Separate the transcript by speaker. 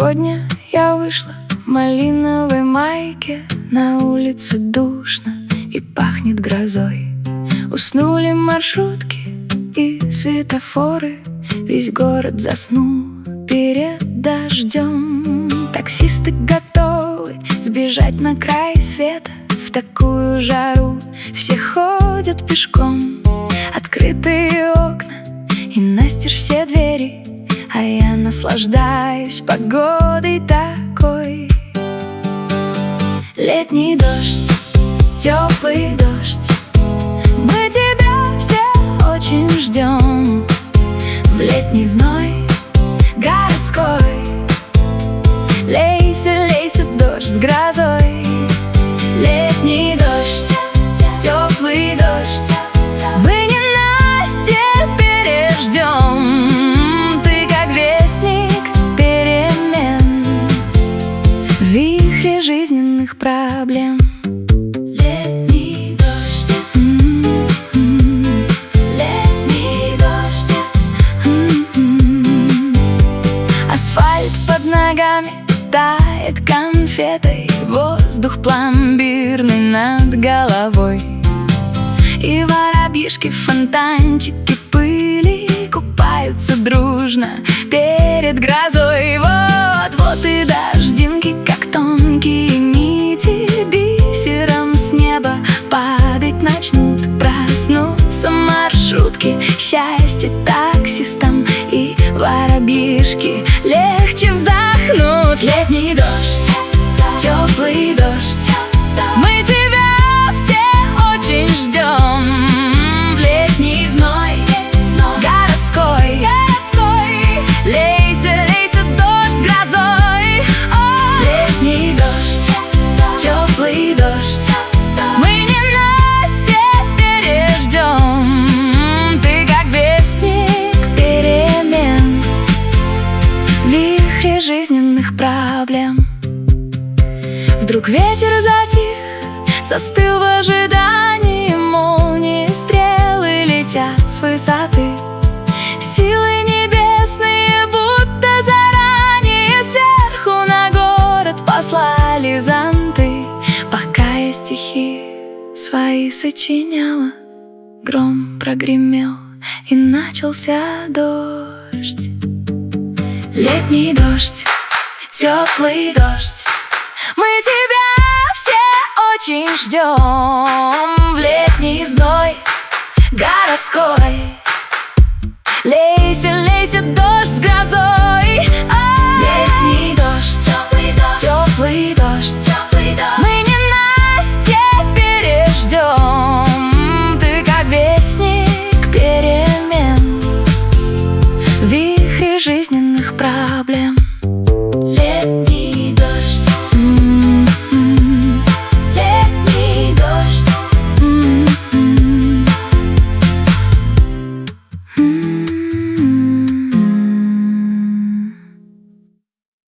Speaker 1: Сегодня я вышла в малиновой майке. На улице душно и пахнет грозой. Уснули маршрутки и светофоры. Весь город заснул перед дождем. Таксисты готовы сбежать на край света. В такую жару все ходят пешком. Открытые окна и настежь все двери, а я наслаждаюсь погодой такой. Летний дождь, теплый дождь, мы тебя все очень ждем. В летний зной городской лейся, лейся, дождь с грозой. Летний дождь, теплый дождь, мы ненастье переждем. Ты как вестник перемен, вихре жизненных проблем. Летний дождь, летний дождь. Асфальт под ногами тает конфетой, воздух пломбирный над головой. И воробьишки в фонтанчике пыли купаются дружно перед грозой. Вот-вот и дождинки, как тонкие нити, бисером с неба падать начнут. Проснутся маршрутки, счастье таксистам, и воробьишки легче вздохнут. Летний дождь, теплый дождь, мы тебя все очень ждем. В летний зной городской лейся, лейся, дождь с грозой. Летний дождь, теплый дождь, мы ненастье переждем. Ты как вестник перемен, вихре жизненных проблем. Вдруг ветер затих, застыл в ожидании. Молнии, стрелы летят с высоты. Силы небесные будто заранее сверху на город послали зонты. Пока я стихи свои сочиняла, гром прогремел и начался дождь. Летний дождь, теплый дождь, мы тебя все очень ждем. В летний зной городской